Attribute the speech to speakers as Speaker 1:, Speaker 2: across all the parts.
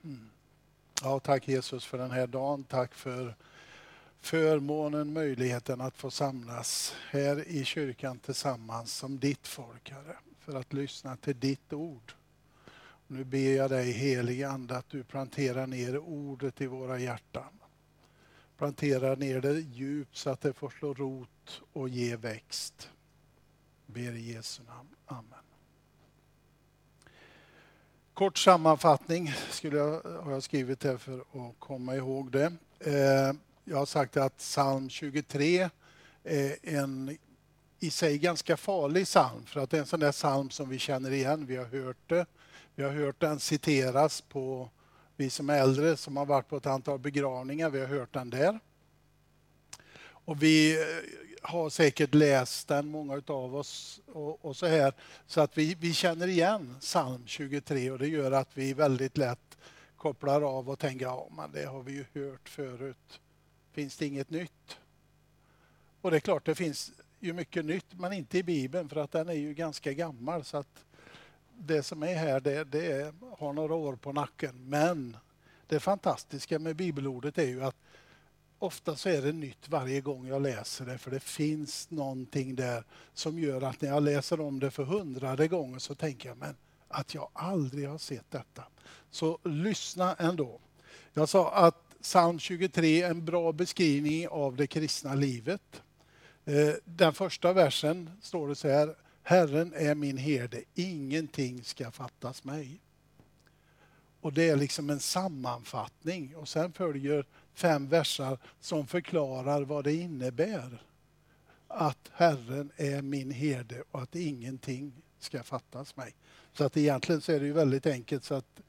Speaker 1: Ja, tack Jesus för den här dagen. Tack för förmånen, möjligheten att få samlas här i kyrkan tillsammans som ditt folk, Herre, för att lyssna till ditt ord. Nu ber jag dig, helige Ande, att du planterar ner ordet i våra hjärtan. Planterar ner det djupt så att det får slå rot och ge växt. Ber i Jesu namn. Amen. Kort sammanfattning har jag skrivit här för att komma ihåg det. Jag har sagt att psalm 23 är en i sig ganska farlig psalm. För att det är en sån där psalm som vi känner igen. Vi har hört det. Vi har hört den citeras på, vi som är äldre som har varit på ett antal begravningar. Vi har hört den där. Och vi har säkert läst den, många av oss, och så här. Så att vi känner igen psalm 23 och det gör att vi väldigt lätt kopplar av och tänker, ja men det har vi ju hört förut. Finns det inget nytt? Och det är klart, det finns ju mycket nytt, men inte i Bibeln för att den är ju ganska gammal. Så att det som är här, det har några år på nacken. Men det fantastiska med bibelordet är ju att ofta så är det nytt varje gång jag läser det, för det finns någonting där som gör att när jag läser om det för 100:e gången så tänker jag, men att jag aldrig har sett detta. Så lyssna ändå. Jag sa att psalm 23 är en bra beskrivning av det kristna livet. Den första versen står det så här: Herren är min herde, ingenting ska fattas mig. Och det är liksom en sammanfattning. Och sen följer 5 versar som förklarar vad det innebär. Att Herren är min herde och att ingenting ska fattas mig. Så att egentligen så är det ju väldigt enkelt så att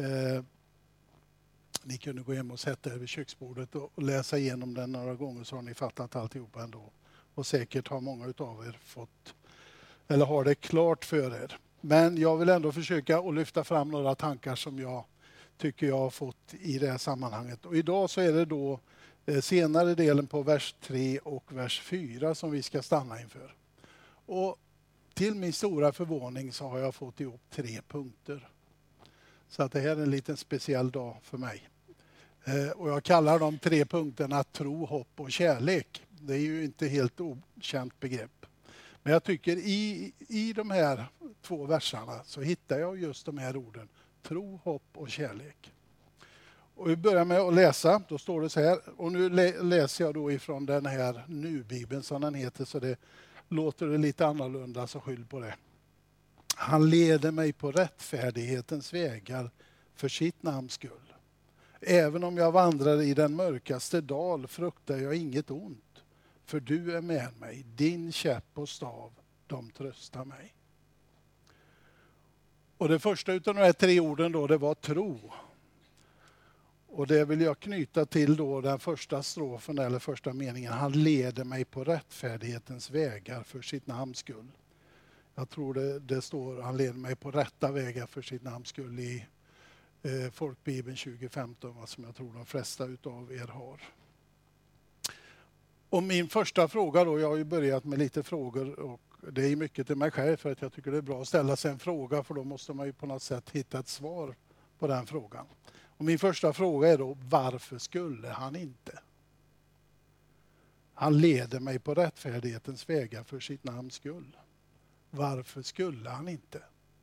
Speaker 1: ni kunde gå hem och sätta er vid köksbordet och läsa igenom den några gånger så har ni fattat alltihopa ändå. Och säkert har många av er fått eller har det klart för er. Men jag vill ändå försöka att lyfta fram några tankar som jag tycker jag har fått i det här sammanhanget. Och idag så är det då senare delen på vers 3 och vers 4 som vi ska stanna inför. Och till min stora förvåning så har jag fått ihop 3 punkter. Så att det här är en liten speciell dag för mig. Och jag kallar de 3 punkterna tro, hopp och kärlek. Det är ju inte helt okänt begrepp. Men jag tycker i de här 2 versarna så hittar jag just de här orden. Tro, hopp och kärlek. Och vi börjar med att läsa. Då står det så här. Och nu läser jag då ifrån den här Nu-bibeln som den heter. Så det låter det lite annorlunda, så skyll på det. Han leder mig på rättfärdighetens vägar för sitt namns skull. Även om jag vandrar i den mörkaste dal fruktar jag inget ont. För du är med mig, din käpp och stav, de tröstar mig. Och det första utav de här 3 orden då, det var tro. Och det vill jag knyta till då den första strofen eller första meningen. Han leder mig på rättfärdighetens vägar för sitt namns skull. Jag tror det står han leder mig på rätta vägar för sitt namns skull i Folkbibeln 2015, som jag tror de flesta utav er har. Och min första fråga då, jag har ju börjat med lite frågor och det är mycket till mig själv för att jag tycker det är bra att ställa sig en fråga, för då måste man ju på något sätt hitta ett svar på den frågan. Och min första fråga är då, varför skulle han inte? Han leder mig på rättfärdighetens vägar för sitt namns skull. Varför skulle han inte?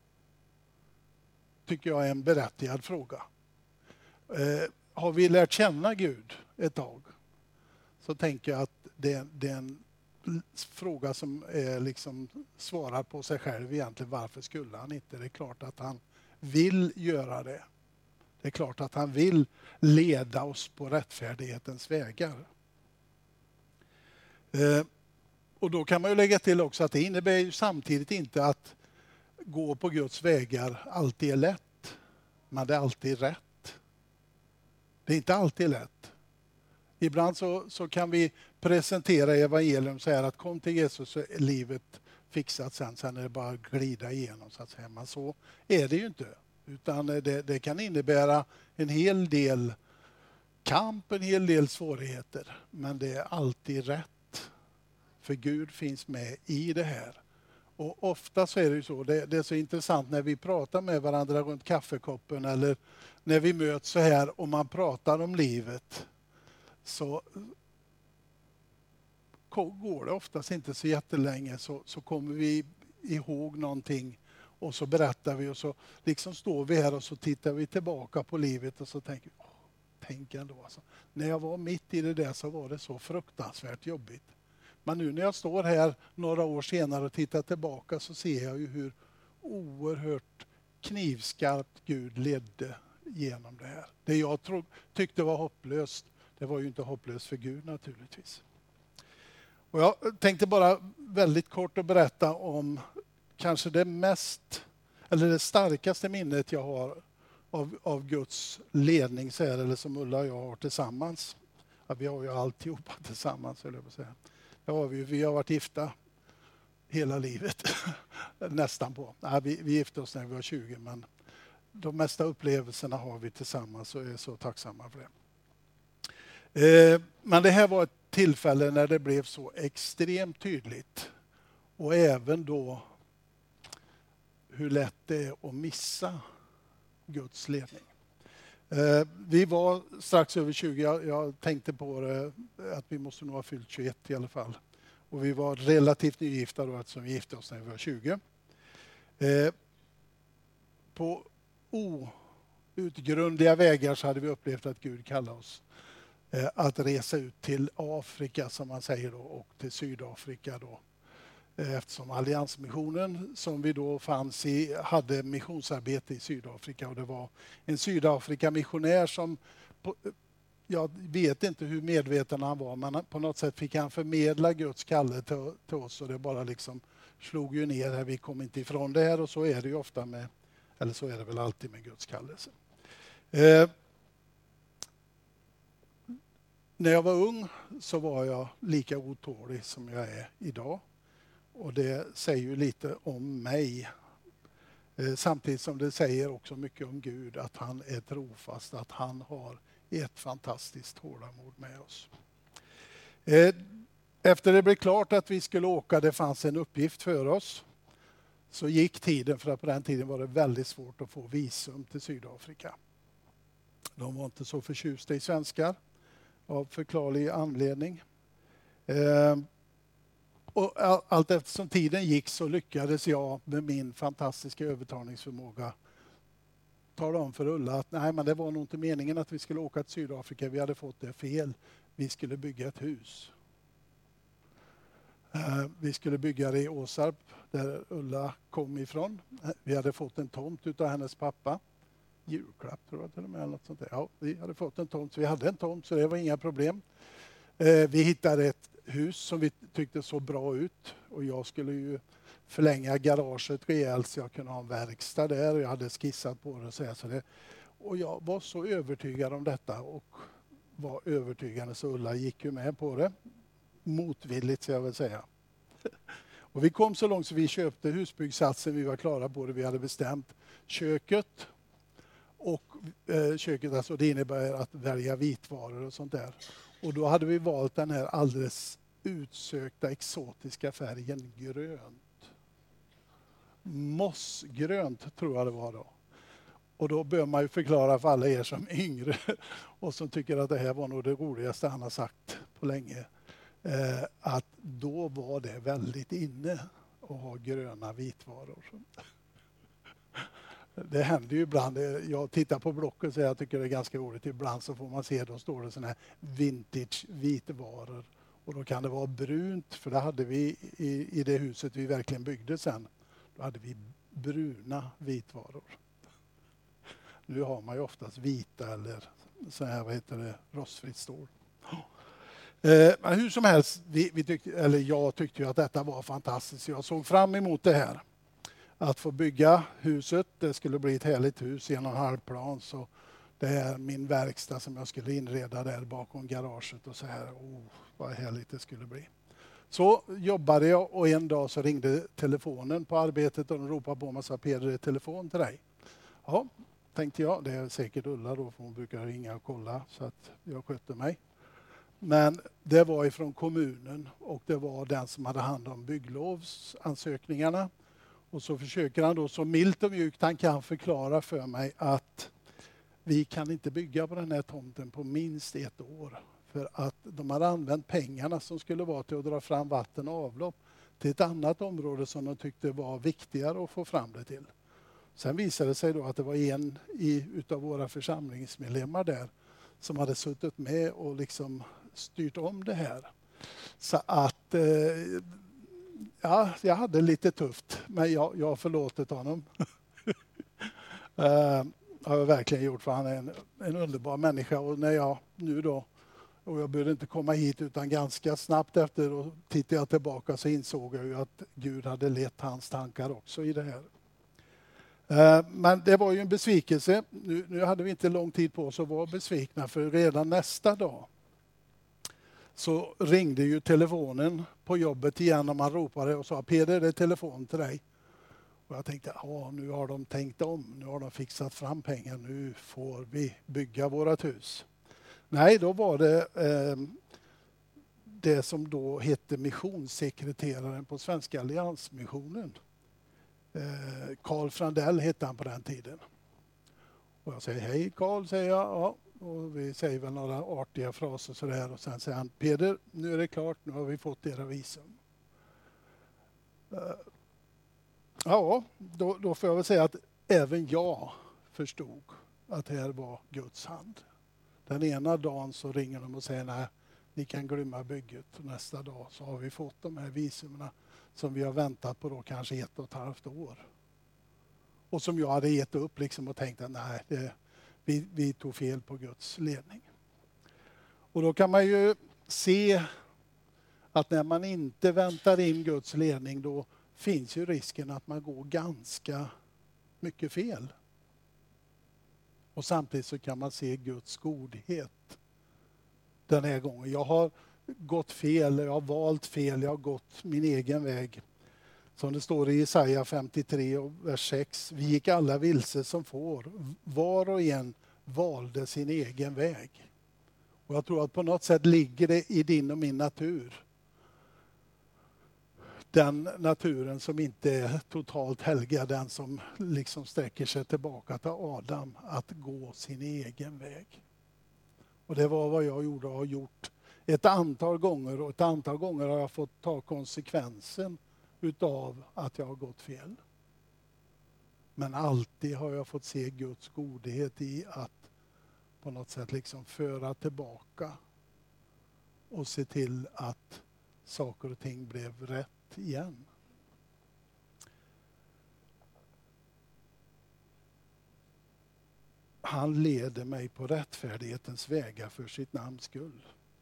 Speaker 1: Tycker jag är en berättigad fråga. Har vi lärt känna Gud ett tag, så tänker jag att det är en fråga som är liksom svarar på sig själv egentligen. Varför skulle han inte? Det är klart att han vill göra det. Det är klart att han vill leda oss på rättfärdighetens vägar. Och då kan man ju lägga till också att det innebär ju samtidigt inte att gå på Guds vägar alltid är lätt. Men det är alltid rätt. Det är inte alltid lätt. Ibland så kan vi presentera evangelium så här att kom till Jesus så är livet fixat sen är det bara att glida igenom så att säga. Men så är det ju inte. Utan det kan innebära en hel del kamp, en hel del svårigheter. Men det är alltid rätt. För Gud finns med i det här. Och ofta så är det ju så, det är så intressant när vi pratar med varandra runt kaffekoppen eller när vi möts så här och man pratar om livet, så går det oftast inte så jättelänge så kommer vi ihåg någonting och så berättar vi och så liksom står vi här och så tittar vi tillbaka på livet och så tänker vi, tänk ändå alltså. När jag var mitt i det där så var det så fruktansvärt jobbigt. Men nu när jag står här några år senare och tittar tillbaka så ser jag ju hur oerhört knivskarpt Gud ledde genom det här. Det jag tyckte var hopplöst, det var ju inte hopplöst för Gud naturligtvis. Och jag tänkte bara väldigt kort att berätta om kanske det starkaste minnet jag har av Guds ledning så här, eller som Ulla och jag har tillsammans. Ja, vi har ju alltihopa tillsammans, eller jag säga. Vi har varit gifta hela livet. Nästan på. Nej, vi gifte oss när vi var 20, men de mesta upplevelserna har vi tillsammans och är så tacksamma för det. Men det här var ett tillfälle när det blev så extremt tydligt. Och även då hur lätt det är att missa Guds ledning. Vi var strax över 20, jag tänkte på det, att vi måste nog ha fyllt 21 i alla fall. Och vi var relativt nygifta då, eftersom vi gifte oss när vi var 20. På outgrundliga vägar så hade vi upplevt att Gud kallade oss att resa ut till Afrika, som man säger då, och till Sydafrika då. Eftersom alliansmissionen som vi då fanns i hade missionsarbete i Sydafrika, och det var en Sydafrika-missionär som, jag vet inte hur medveten han var, men på något sätt fick han förmedla Guds kalle till oss, och det bara liksom slog ju ner här, vi kom inte ifrån det här, och så är det ju ofta med, eller så är det väl alltid med Guds kallelse. När jag var ung så var jag lika otålig som jag är idag. Och det säger ju lite om mig. Samtidigt som det säger också mycket om Gud, att han är trofast, att han har ett fantastiskt tålamod med oss. Efter det blev klart att vi skulle åka, det fanns en uppgift för oss, så gick tiden, för att på den tiden var det väldigt svårt att få visum till Sydafrika. De var inte så förtjusta i svenskar av förklarlig anledning. Och allt eftersom tiden gick så lyckades jag med min fantastiska övertalningsförmåga tala om för Ulla att nej, men det var nog inte meningen att vi skulle åka till Sydafrika. Vi hade fått det fel. Vi skulle bygga ett hus. Vi skulle bygga det i Åsarp, där Ulla kom ifrån. Vi hade fått en tomt utav hennes pappa. Julklapp tror jag till och med, eller något sånt där. Ja, vi hade fått en tomt, så vi hade en tomt, så det var inga problem. Vi hittade ett hus som vi tyckte såg bra ut, och jag skulle ju förlänga garaget rejält så jag kunde ha en verkstad där, och jag hade skissat på det och så det. Och jag var så övertygad om detta, och var övertygande, så Ulla gick ju med på det. Motvilligt, så jag vill säga. Och vi kom så långt så vi köpte husbyggsatsen, vi var klara på det, vi hade bestämt köket. Och köket, alltså det innebär att välja vitvaror och sånt där. Och då hade vi valt den här alldeles utsökta exotiska färgen grönt. Mossgrönt tror jag det var då. Och då bör man ju förklara för alla er som är yngre och som tycker att det här var nog det roligaste han har sagt på länge. Att då var det väldigt inne att ha gröna vitvaror. Det händer ju ibland, jag tittar på Blocket så jag tycker det är ganska roligt, ibland så får man se, då står det såna här vintage vitvaror, och då kan det vara brunt, för det hade vi i det huset vi verkligen byggde sen, då hade vi bruna vitvaror. Nu har man ju oftast vita eller så här, vad heter det, rostfritt stål. Men hur som helst, jag tyckte ju att detta var fantastiskt, jag såg fram emot det här. Att få bygga huset, det skulle bli ett härligt hus i en halvplan, så det är min verkstad som jag skulle inreda där bakom garaget och så här. Vad härligt det skulle bli. Så jobbade jag, och en dag så ringde telefonen på arbetet och de ropade på mig och sa: Peder, det är telefon till dig. Ja, tänkte jag, det är säkert Ulla då, för hon brukar ringa och kolla, så att jag skötte mig. Men det var ifrån kommunen och det var den som hade hand om bygglovsansökningarna. Och så försöker han då så milt och mjukt han kan förklara för mig att vi kan inte bygga på den här tomten på minst 1 år. För att de har använt pengarna som skulle vara till att dra fram vatten och avlopp till ett annat område som de tyckte var viktigare att få fram det till. Sen visade det sig då att det var en utav våra församlingsmedlemmar där som hade suttit med och liksom styrt om det här. Så att ja, jag hade lite tufft, men jag har förlåtit honom. Har jag verkligen gjort, för han är en underbar människa. Och när jag nu då, och jag började inte komma hit utan ganska snabbt efter, och tittade jag tillbaka så insåg jag ju att Gud hade lett hans tankar också i det här. Men det var ju en besvikelse. Nu hade vi inte lång tid på oss att vara besvikna, för redan nästa dag så ringde ju telefonen på jobbet igen och man ropade och sa: Peder, det är telefon till dig. Och jag tänkte, nu har de tänkt om, nu har de fixat fram pengar, nu får vi bygga vårat hus. Nej, då var det det som då hette missionssekreteraren på Svenska Alliansmissionen. Carl Frandell hette han på den tiden. Och jag säger, hej Carl, säger jag. Ja. Och vi säger väl några artiga fraser sådär. Och sen säger han, Peder, nu är det klart, nu har vi fått era visum. Ja, då får jag väl säga att även jag förstod att det här var Guds hand. Den ena dagen så ringer de och säger, nej, ni kan glömma bygget. Och nästa dag så har vi fått de här visumna som vi har väntat på då kanske 1,5 år. Och som jag hade gett upp liksom och tänkt att nej, vi tog fel på Guds ledning. Och då kan man ju se att när man inte väntar in Guds ledning, då finns ju risken att man går ganska mycket fel. Och samtidigt så kan man se Guds godhet den här gången. Jag har gått fel, jag har valt fel, jag har gått min egen väg. Som det står i Jesaja 53 och vers 6. Vi gick alla vilse som får. Var och en valde sin egen väg. Och jag tror att på något sätt ligger det i din och min natur. Den naturen som inte är totalt helgad, den som liksom sträcker sig tillbaka till Adam, att gå sin egen väg. Och det var vad jag gjorde och har gjort ett antal gånger, och ett antal gånger har jag fått ta konsekvensen utav att jag har gått fel. Men alltid har jag fått se Guds godhet i att på något sätt liksom föra tillbaka och se till att saker och ting blev rätt igen. Han leder mig på rättfärdighetens vägar för sitt namns skull.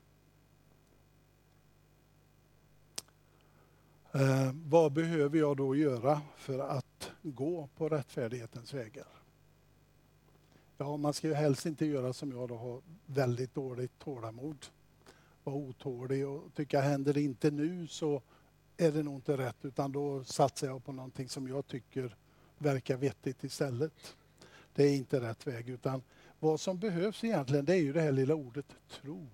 Speaker 1: Vad behöver jag då göra för att gå på rättfärdighetens vägar? Ja, man ska ju helst inte göra som jag då, har väldigt dåligt tålamod. Vara otålig och tycka händer det inte nu så är det nog inte rätt, utan då satsar jag på någonting som jag tycker verkar vettigt istället. Det är inte rätt väg, utan vad som behövs egentligen, det är ju det här lilla ordet tro.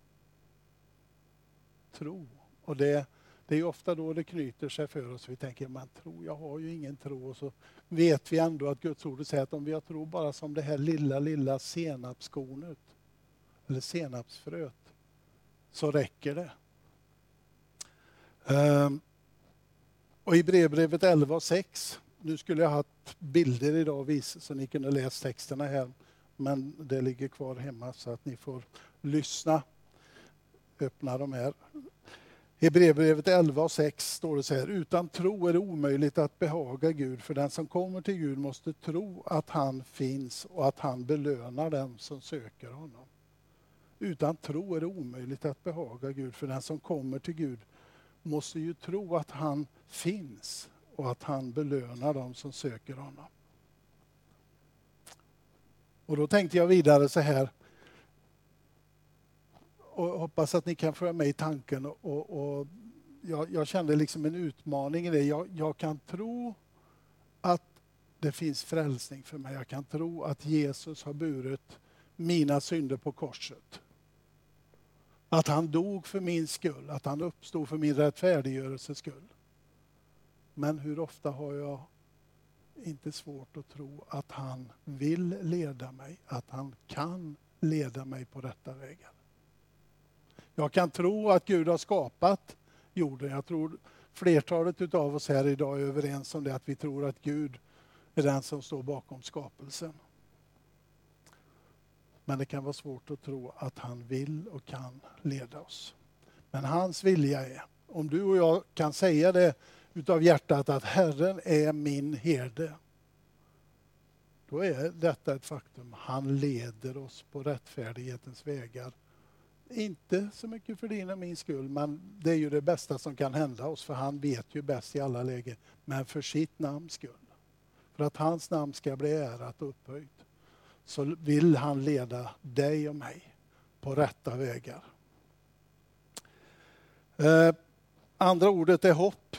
Speaker 1: Tro. Och det är ju ofta då det knyter sig för oss. Vi tänker, man tror, jag har ju ingen tro. Och så vet vi ändå att Guds ord säger att om vi har tro bara som det här lilla senapskornet eller senapsfröet, så räcker det. Och i Hebreerbrevet 11:6, nu skulle jag ha haft bilder idag så ni kunde läsa texterna här, men det ligger kvar hemma så att ni får lyssna. Öppna de här. Hebreerbrevet 11:6 står det så här: utan tro är det omöjligt att behaga Gud, för den som kommer till Gud måste tro att han finns och att han belönar dem som söker honom. Utan tro är det omöjligt att behaga Gud, för den som kommer till Gud måste ju tro att han finns och att han belönar dem som söker honom. Och då tänkte jag vidare så här, och hoppas att ni kan föra mig i tanken, och jag kände liksom en utmaning i det. Jag kan tro att det finns frälsning för mig. Jag kan tro att Jesus har burit mina synder på korset. Att han dog för min skull, att han uppstod för min rättfärdiggörelses skull. Men hur ofta har jag inte svårt att tro att han vill leda mig, att han kan leda mig på rätta vägar. Jag kan tro att Gud har skapat jorden. Jag tror flertalet av oss här idag är överens om det, att vi tror att Gud är den som står bakom skapelsen. Men det kan vara svårt att tro att han vill och kan leda oss. Men hans vilja är, om du och jag kan säga det utav hjärtat, att Herren är min herde, då är detta ett faktum. Han leder oss på rättfärdighetens vägar. Inte så mycket för din och min skull, men det är ju det bästa som kan hända oss, för han vet ju bäst i alla lägen. Men för sitt namns skull, för att hans namn ska bli ärat och upphöjt, så vill han leda dig och mig på rätta vägar. Andra ordet är hopp.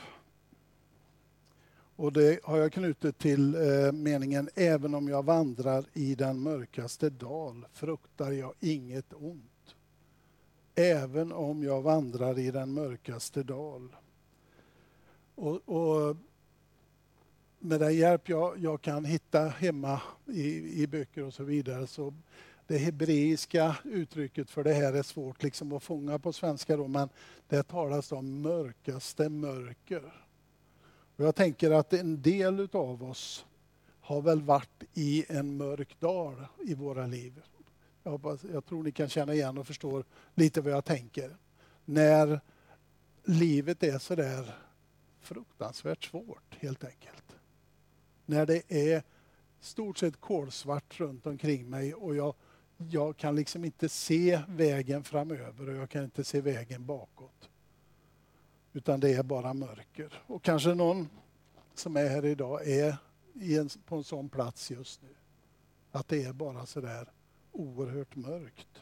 Speaker 1: Och det har jag knutit till meningen: även om jag vandrar i den mörkaste dal fruktar jag inget ont. Även om jag vandrar i den mörkaste dal. Och med den hjälp jag kan hitta hemma i böcker och så vidare, så det hebreiska uttrycket för det här är svårt liksom att fånga på svenska då, men det talas om mörkaste mörker. Och jag tänker att en del av oss har väl varit i en mörk dal i våra liv. Jag tror ni kan känna igen och förstå lite vad jag tänker. När livet är så där fruktansvärt svårt helt enkelt. När det är stort sett kolsvart runt omkring mig och jag kan liksom inte se vägen framöver och jag kan inte se vägen bakåt. Utan det är bara mörker. Och kanske någon som är här idag är på en sån plats just nu. Att det är bara så där oerhört mörkt.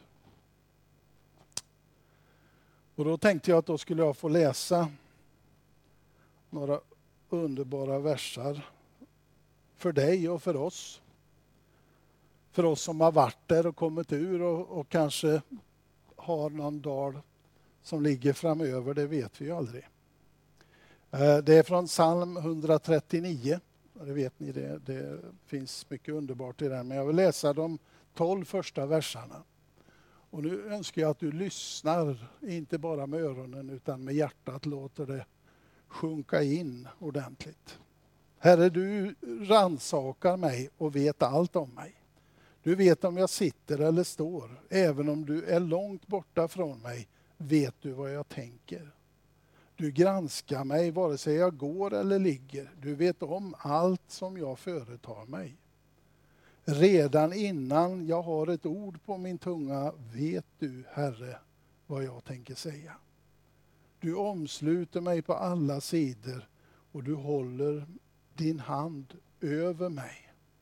Speaker 1: Och då tänkte jag att då skulle jag få läsa några underbara versar för dig och för oss. För oss som har varit där och kommit ur och kanske har någon dal som ligger framöver, det vet vi ju aldrig. Det är från psalm 139. Det vet ni, det finns mycket underbart i den. Men jag vill läsa de 12 första verserna. Och nu önskar jag att du lyssnar, inte bara med öronen utan med hjärtat, låter det sjunka in ordentligt. Herre, du rannsakar mig och vet allt om mig. Du vet om jag sitter eller står. Även om du är långt borta från mig vet du vad jag tänker. Du granskar mig vare sig jag går eller ligger. Du vet om allt som jag företar mig. Redan innan jag har ett ord på min tunga vet du, Herre, vad jag tänker säga. Du omsluter mig på alla sidor och du håller din hand över mig.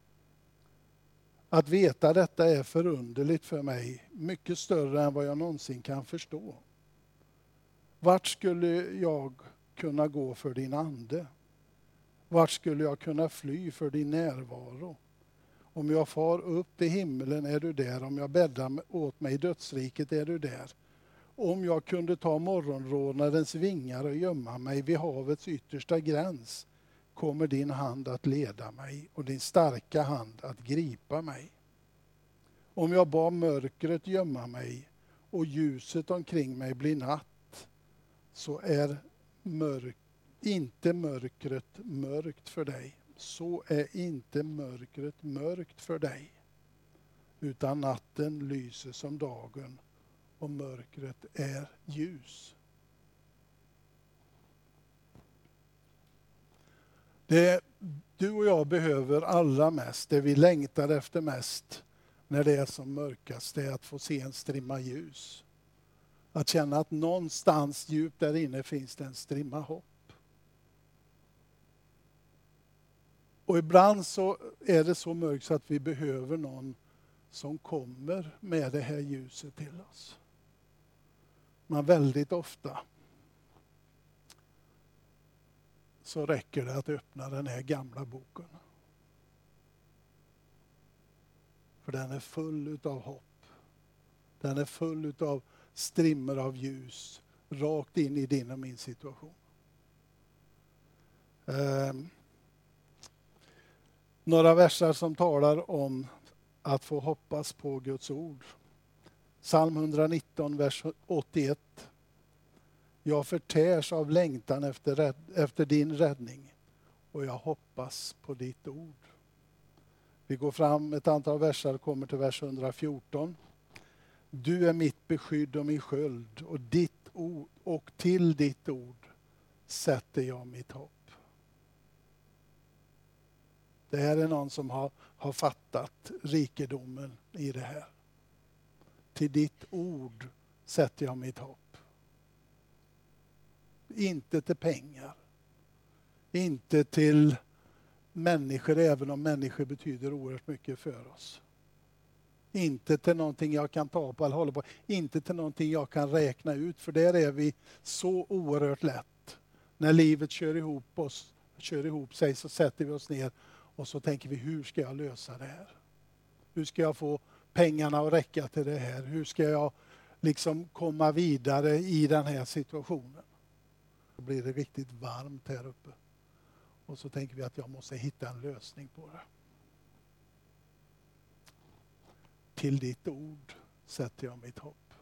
Speaker 1: Att veta detta är förunderligt för mig, mycket större än vad jag någonsin kan förstå. Vart skulle jag kunna gå för din ande? Vart skulle jag kunna fly för din närvaro? Om jag far upp till himmelen är du där, om jag bäddar åt mig i dödsriket är du där. Om jag kunde ta morgonrådnarens vingar och gömma mig vid havets yttersta gräns kommer din hand att leda mig och din starka hand att gripa mig. Om jag bad mörkret gömma mig och ljuset omkring mig blir natt, så är inte mörkret mörkt för dig. Så är inte mörkret mörkt för dig. Utan natten lyser som dagen och mörkret är ljus. Det du och jag behöver allra mest, det vi längtar efter mest när det är som mörkast, det är att få se en strimma ljus. Att känna att någonstans djupt där inne finns det en strimma hopp. Och ibland så är det så mörkt så att vi behöver någon som kommer med det här ljuset till oss. Men väldigt ofta så räcker det att öppna den här gamla boken. För den är full utav hopp. Den är full utav strimmor av ljus rakt in i din och min situation. Några versar som talar om att få hoppas på Guds ord. Psalm 119, vers 81. Jag förtärs av längtan efter din räddning och jag hoppas på ditt ord. Vi går fram ett antal versar och kommer till vers 114. Du är mitt beskydd och min sköld och till ditt ord sätter jag mitt hopp. Det här är någon som har fattat rikedomen i det här. Till ditt ord sätter jag mitt hopp. Inte till pengar. Inte till människor, även om människor betyder oerhört mycket för oss. Inte till någonting jag kan ta på eller hålla på. Inte till någonting jag kan räkna ut. För där är vi så oerhört lätt. När livet kör ihop sig så sätter vi oss ner och så tänker vi, hur ska jag lösa det här? Hur ska jag få pengarna att räcka till det här? Hur ska jag liksom komma vidare i den här situationen? Då blir det riktigt varmt här uppe. Och så tänker vi att jag måste hitta en lösning på det. Till ditt ord sätter jag mitt hopp.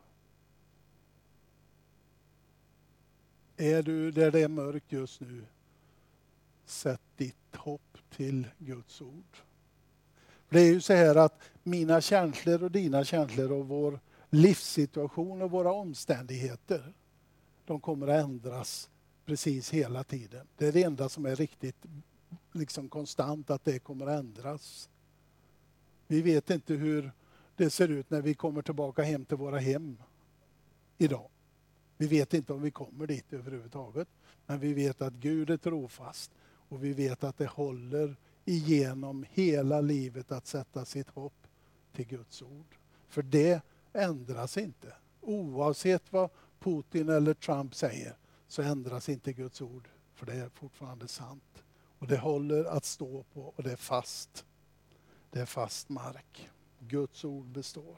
Speaker 1: Är du där det är mörkt just nu, sätt ditt hopp till Guds ord. Det är ju så här att mina känslor och dina känslor och vår livssituation och våra omständigheter, de kommer att ändras precis hela tiden. Det är det enda som är riktigt liksom konstant, att det kommer att ändras. Vi vet inte hur det ser ut när vi kommer tillbaka hem till våra hem idag. Vi vet inte om vi kommer dit överhuvudtaget. Men vi vet att Gud är trofast. Och vi vet att det håller igenom hela livet att sätta sitt hopp till Guds ord. För det ändras inte. Oavsett vad Putin eller Trump säger så ändras inte Guds ord. För det är fortfarande sant. Och det håller att stå på och det är fast. Det är fast mark. Guds ord består.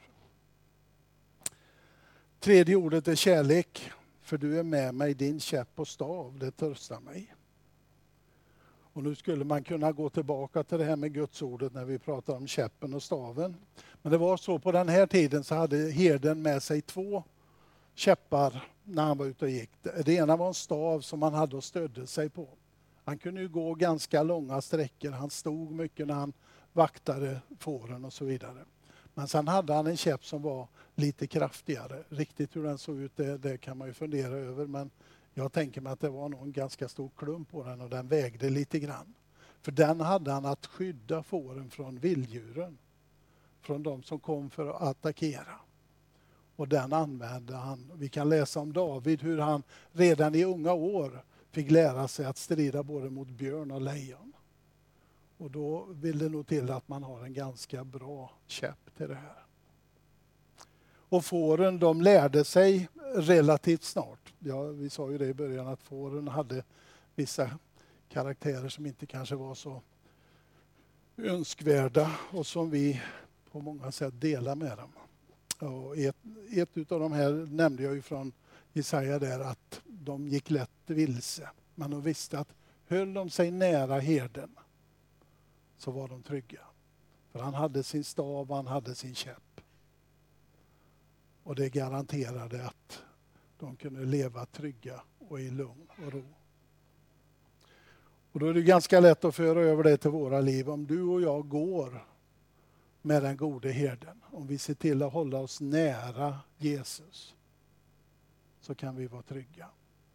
Speaker 1: Tredje ordet är kärlek. För du är med mig, din käpp och stav, det tröstar mig. Och nu skulle man kunna gå tillbaka till det här med Guds ordet när vi pratar om käppen och staven. Men det var så på den här tiden så hade herden med sig 2 käppar när han var ute och gick. Det ena var en stav som han hade och stödde sig på. Han kunde ju gå ganska långa sträckor. Han stod mycket när han vaktade fåren och så vidare. Men sen hade han en käpp som var lite kraftigare. Riktigt hur den såg ut det kan man ju fundera över. Men jag tänker mig att det var nog en ganska stor klump på den och den vägde lite grann. För den hade han att skydda fåren från vilddjuren. Från de som kom för att attackera. Och den använde han. Vi kan läsa om David hur han redan i unga år fick lära sig att strida både mot björn och lejon. Och då vill det nog till att man har en ganska bra käpp till det här. Och fåren, de lärde sig relativt snart. Ja, vi sa ju det i början att fåren hade vissa karaktärer som inte kanske var så önskvärda och som vi på många sätt delar med dem. Och ett av de här nämnde jag ju från Jesaja där att de gick lätt vilse. Men de visste att höll de sig nära herden så var de trygga. För han hade sin stav, han hade sin käpp. Och det garanterade att de kunde leva trygga och i lugn och ro. Och då är det ganska lätt att föra över det till våra liv. Om du och jag går med den gode herden, om vi ser till att hålla oss nära Jesus, så kan vi vara trygga.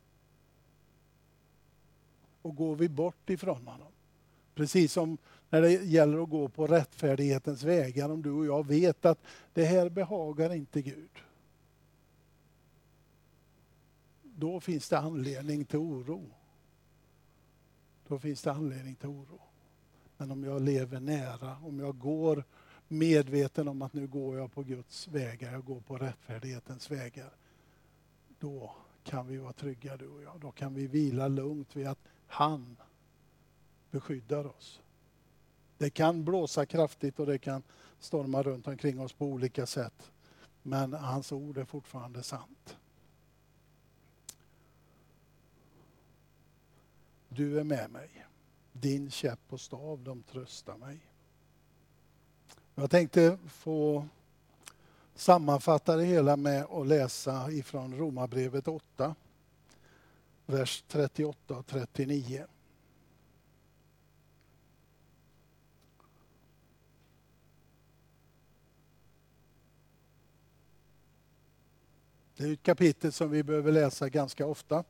Speaker 1: Och går vi bort ifrån honom, precis som när det gäller att gå på rättfärdighetens vägar, om du och jag vet att det här behagar inte Gud, då finns det anledning till oro. Då finns det anledning till oro. Men om jag lever nära, om jag går medveten om att nu går jag på Guds vägar, jag går på rättfärdighetens vägar, då kan vi vara trygga du och jag. Då kan vi vila lugnt vid att han beskyddar oss. Det kan blåsa kraftigt och det kan storma runt omkring oss på olika sätt. Men hans ord är fortfarande sant. Du är med mig. Din käpp och stav, de tröstar mig. Jag tänkte få sammanfatta det hela med att läsa ifrån Romarbrevet 8, vers 38 och 39. Det är ett kapitel som vi behöver läsa ganska ofta.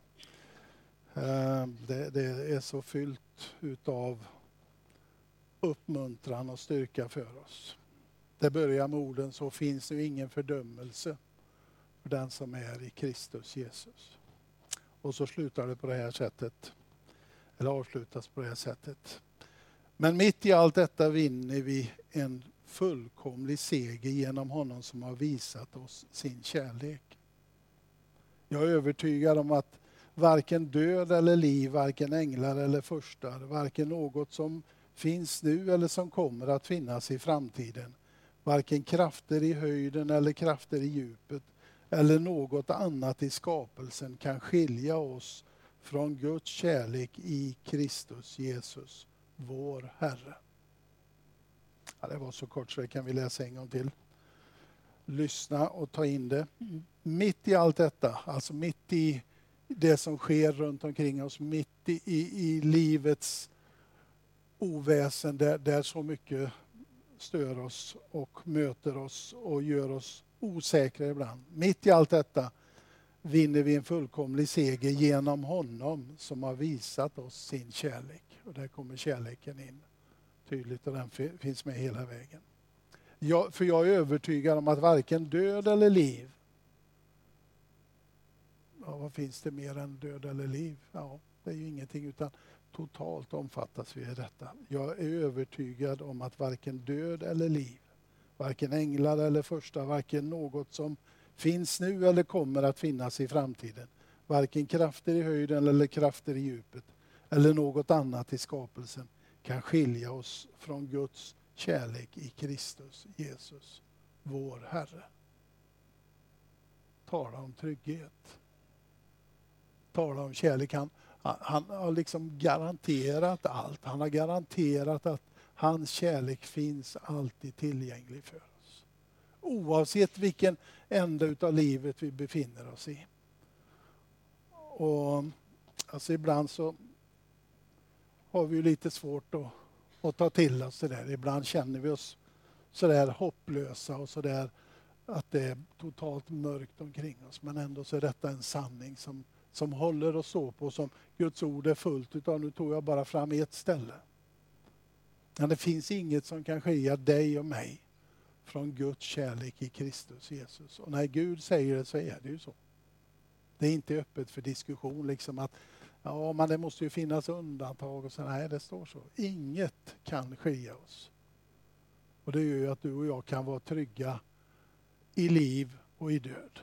Speaker 1: Det är så fyllt utav uppmuntran och styrka för oss. Det börjar med orden: så finns nu ingen fördömelse för den som är i Kristus Jesus. Och så slutar det på det här sättet, eller avslutas på det här sättet. Men mitt i allt detta vinner vi en fullkomlig seger genom honom som har visat oss sin kärlek. Jag är övertygad om att varken död eller liv, varken änglar eller furstar, varken något som finns nu eller som kommer att finnas i framtiden, varken krafter i höjden eller krafter i djupet eller något annat i skapelsen kan skilja oss från Guds kärlek i Kristus Jesus, vår Herre. Ja, det var så kort så det kan vi läsa en gång till. Lyssna och ta in det. Mitt i allt detta, alltså mitt i det som sker runt omkring oss, mitt i livets oväsen där så mycket stör oss och möter oss och gör oss osäkra ibland. Mitt i allt detta vinner vi en fullkomlig seger genom honom som har visat oss sin kärlek. Och där kommer kärleken in tydligt, och den finns med hela vägen. För jag är övertygad om att varken död eller liv, vad finns det mer än död eller liv? Ja, det är ju ingenting, utan totalt omfattas vi i detta. Jag är övertygad om att varken död eller liv, varken änglar eller första, varken något som finns nu eller kommer att finnas i framtiden, varken krafter i höjden eller krafter i djupet eller något annat i skapelsen kan skilja oss från Guds kärlek i Kristus Jesus, vår Herre. Tala om trygghet. Tala om kärlek. Han har liksom garanterat allt. Han har garanterat att hans kärlek finns alltid tillgänglig för oss. Oavsett vilken ände utav livet vi befinner oss i. Och alltså ibland så har vi ju lite svårt att ta till oss det där. Ibland känner vi oss så där hopplösa och så där att det är totalt mörkt omkring oss. Men ändå så är detta en sanning som håller oss så på, som Guds ord är fullt utav. Nu tog jag bara fram ett ställe. Men det finns inget som kan skilja dig och mig från Guds kärlek i Kristus Jesus. Och när Gud säger det så är det ju så. Det är inte öppet för diskussion liksom att ja, men det måste ju finnas undantag och så. Nej, det står så. Inget kan skilja oss. Och det gör ju att du och jag kan vara trygga i liv och i död.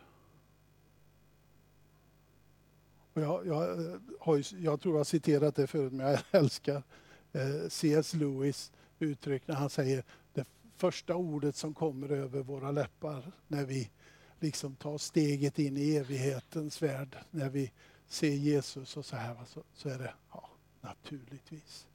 Speaker 1: Och jag tror jag har citerat det förut, men jag älskar C.S. Lewis uttryck när han säger det första ordet som kommer över våra läppar när vi liksom tar steget in i evighetens värld, när vi ser Jesus och så här, så är det ja, naturligtvis.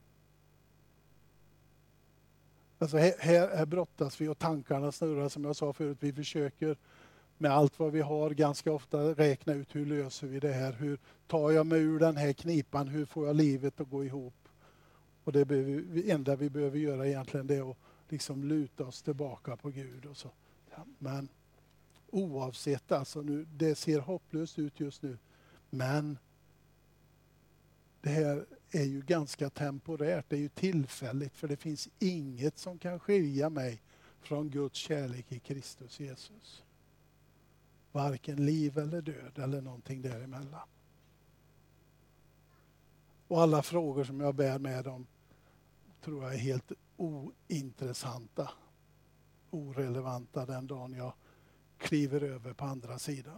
Speaker 1: Alltså här brottas vi och tankarna snurrar, som jag sa förut. Vi försöker med allt vad vi har ganska ofta räkna ut hur löser vi det här. Hur tar jag mig ur den här knipan? Hur får jag livet att gå ihop? Och det enda vi behöver göra egentligen det är att liksom luta oss tillbaka på Gud. Och så. Ja, men oavsett, alltså nu, det ser hopplöst ut just nu. Men det här är ju ganska temporärt, det är ju tillfälligt, för det finns inget som kan skilja mig från Guds kärlek i Kristus Jesus. Varken liv eller död eller någonting däremellan. Och alla frågor som jag bär med dem tror jag är helt ointressanta, orelevanta den dagen jag kliver över på andra sidan.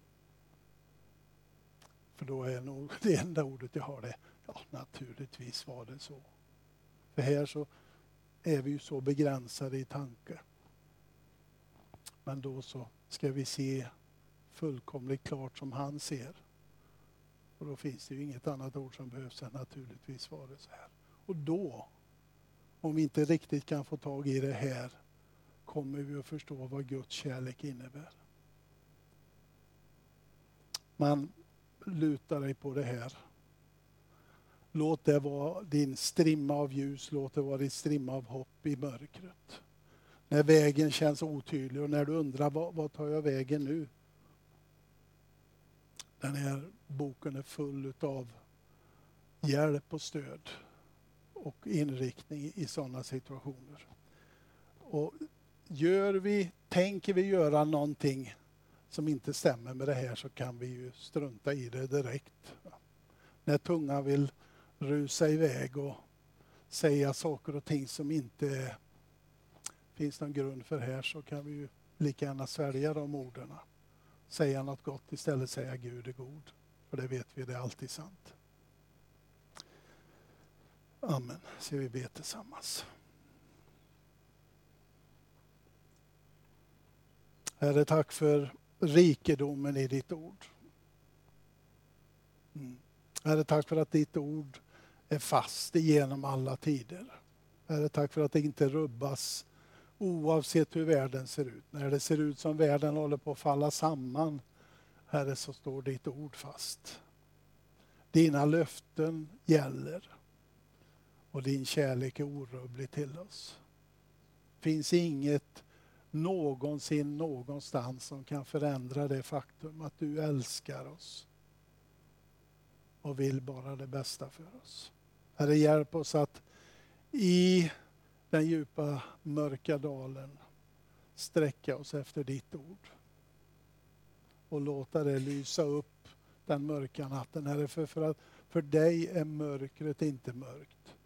Speaker 1: För då är nog det enda ordet jag har det. Ja, naturligtvis var det så. För här så är vi ju så begränsade i tanke. Men då så ska vi se fullkomligt klart som han ser. Och då finns det ju inget annat ord som behövs än naturligtvis vara det så här. Och då, om vi inte riktigt kan få tag i det här, kommer vi att förstå vad Guds kärlek innebär. Man lutar dig på det här. Låt det vara din strimma av ljus, låt det vara din strimma av hopp i mörkret. När vägen känns otydlig och när du undrar vad tar jag vägen nu? Den här boken är full av hjälp och stöd och inriktning i sådana situationer. Och tänker vi göra någonting som inte stämmer med det här, så kan vi ju strunta i det direkt. När tungan vill rusa iväg och säga saker och ting som inte finns någon grund för här, så kan vi ju lika gärna svälja de orden. Säga något gott istället, säga Gud är god. För det vet vi, det är alltid sant. Amen. Så vi ber tillsammans. Herre, tack för rikedomen i ditt ord. Herre, tack för att ditt ord är fast igenom alla tider. Herre, tack för att det inte rubbas oavsett hur världen ser ut. När det ser ut som världen håller på att falla samman, Herre, så står ditt ord fast. Dina löften gäller och din kärlek är orubblig till oss. Finns inget någonsin någonstans som kan förändra det faktum att du älskar oss och vill bara det bästa för oss. Herre, hjälp oss att i den djupa mörka dalen sträcka oss efter ditt ord och låta det lysa upp den mörka natten. Herre, för dig är mörkret inte mörkt.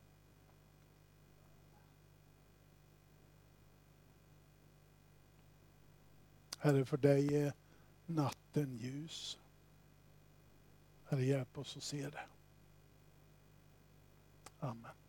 Speaker 1: Herre, för dig är natten ljus. Herre, hjälp oss att se det. Amen.